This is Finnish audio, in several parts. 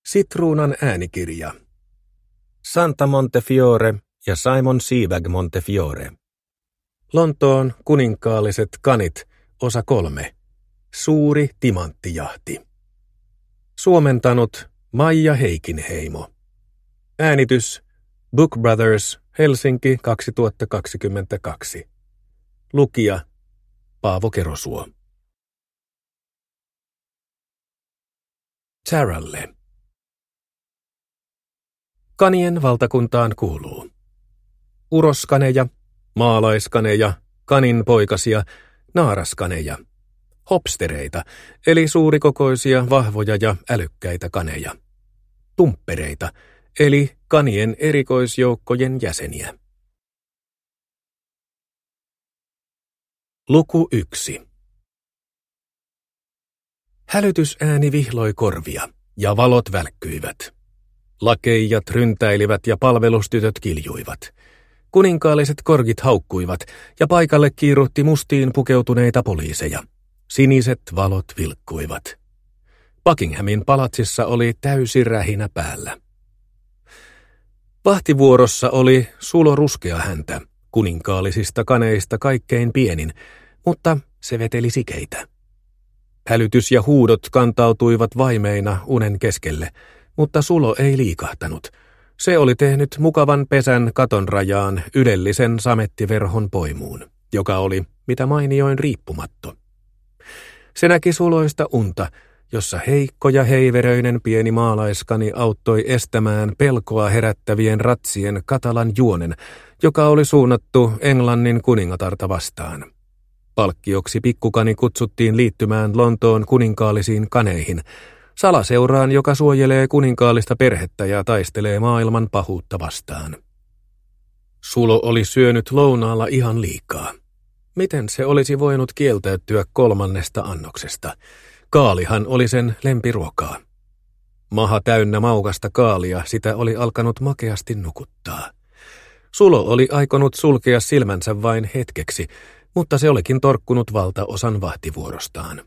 Sitruunan äänikirja. Santa Montefiore ja Simon Sebag Montefiore. Lontoon kuninkaalliset kanit, osa 3. Suuri timanttijahti. Suomentanut Maija Heikinheimo. Äänitys Book Brothers, Helsinki 2022. Lukija Paavo Kerosuo. Taralle. Kanien valtakuntaan kuuluu uroskaneja, maalaiskaneja, kaninpoikasia, naaraskaneja, hopstereita, eli suurikokoisia, vahvoja ja älykkäitä kaneja, tumppereita, eli kanien erikoisjoukkojen jäseniä. Luku 1. Hälytysääni vihloi korvia, ja valot välkkyivät. Lakeijat ryntäilivät ja palvelustytöt kiljuivat. Kuninkaalliset korgit haukkuivat, ja paikalle kiiruhti mustiin pukeutuneita poliiseja. Siniset valot vilkkuivat. Buckinghamin palatsissa oli täysi rähinä päällä. Vahtivuorossa oli Sulo Ruskeahäntä, kuninkaallisista kaneista kaikkein pienin, mutta se veteli sikeitä. Hälytys ja huudot kantautuivat vaimeina unen keskelle, mutta Sulo ei liikahtanut. Se oli tehnyt mukavan pesän katon rajaan ylellisen samettiverhon poimuun, joka oli mitä mainioin riippumatto. Se näki suloista unta, jossa heikko ja heiveröinen pieni maalaiskani auttoi estämään pelkoa herättävien ratsien katalan juonen, joka oli suunnattu Englannin kuningatarta vastaan. Palkkioksi pikkukani kutsuttiin liittymään Lontoon kuninkaallisiin kaneihin, salaseuraan, joka suojelee kuninkaallista perhettä ja taistelee maailman pahuutta vastaan. Sulo oli syönyt lounaalla ihan liikaa. Miten se olisi voinut kieltäytyä 3. annoksesta? Kaalihan oli sen lempiruokaa. Maha täynnä maukasta kaalia, sitä oli alkanut makeasti nukuttaa. Sulo oli aikonut sulkea silmänsä vain hetkeksi, mutta se olikin torkkunut valtaosan vahtivuorostaan.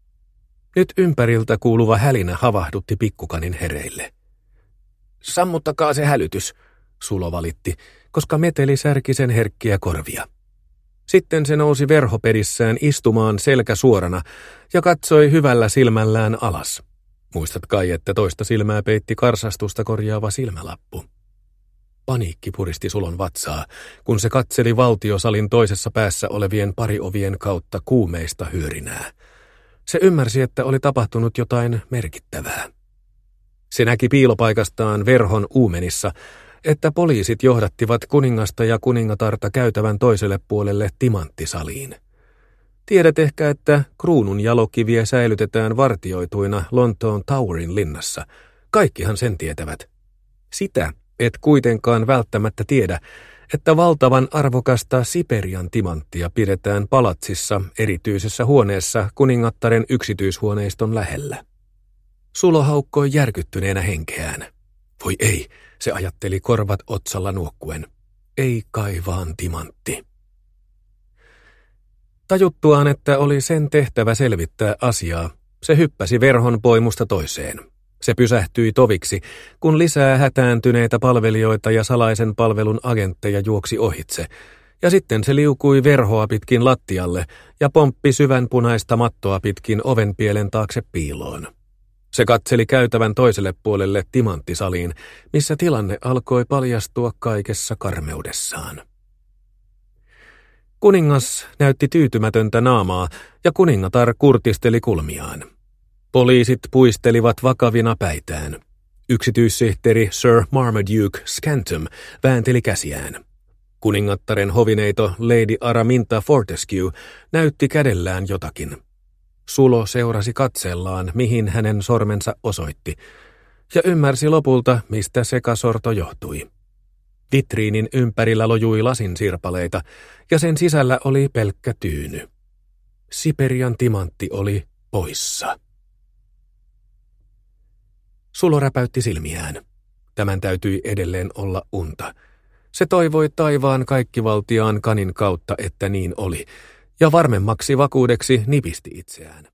Nyt ympäriltä kuuluva hälinä havahdutti pikkukanin hereille. Sammuttakaa se hälytys, Sulo valitti, koska meteli särki sen herkkiä korvia. Sitten se nousi verhopedissään istumaan selkä suorana ja katsoi hyvällä silmällään alas. Muistat kai, että toista silmää peitti karsastusta korjaava silmälappu. Paniikki puristi Sulon vatsaa, kun se katseli valtiosalin toisessa päässä olevien pariovien kautta kuumeista hyörinää. Se ymmärsi, että oli tapahtunut jotain merkittävää. Se näki piilopaikastaan verhon uumenissa, että poliisit johdattivat kuningasta ja kuningatarta käytävän toiselle puolelle timanttisaliin. Tiedät ehkä, että kruunun jalokiviä säilytetään vartioituina Lontoon Towerin linnassa. Kaikkihan sen tietävät. Sitä et kuitenkaan välttämättä tiedä, että valtavan arvokasta Siperian timanttia pidetään palatsissa erityisessä huoneessa kuningattaren yksityishuoneiston lähellä. Sulo haukkoi järkyttyneenä henkeään. Voi ei, se ajatteli korvat otsalla nuokkuen. Ei kai vaan timantti. Tajuttuaan, että oli sen tehtävä selvittää asiaa, se hyppäsi verhon poimusta toiseen. Se pysähtyi toviksi, kun lisää hätääntyneitä palvelijoita ja salaisen palvelun agentteja juoksi ohitse, ja sitten se liukui verhoa pitkin lattialle ja pomppi syvänpunaista mattoa pitkin ovenpielen taakse piiloon. Se katseli käytävän toiselle puolelle timanttisaliin, missä tilanne alkoi paljastua kaikessa karmeudessaan. Kuningas näytti tyytymätöntä naamaa ja kuningatar kurtisteli kulmiaan. Poliisit puistelivat vakavina päitään. Yksityissihteeri Sir Marmaduke Scantum väänteli käsiään. Kuningattaren hovineito Lady Araminta Fortescue näytti kädellään jotakin. Sulo seurasi katsellaan, mihin hänen sormensa osoitti, ja ymmärsi lopulta, mistä sekasorto johtui. Vitriinin ympärillä lojui lasinsirpaleita, ja sen sisällä oli pelkkä tyyny. Siperian timantti oli poissa. Sulo räpäytti silmiään. Tämän täytyi edelleen olla unta. Se toivoi taivaan kaikkivaltiaan kanin kautta, että niin oli, ja varmemmaksi vakuudeksi nipisti itseään.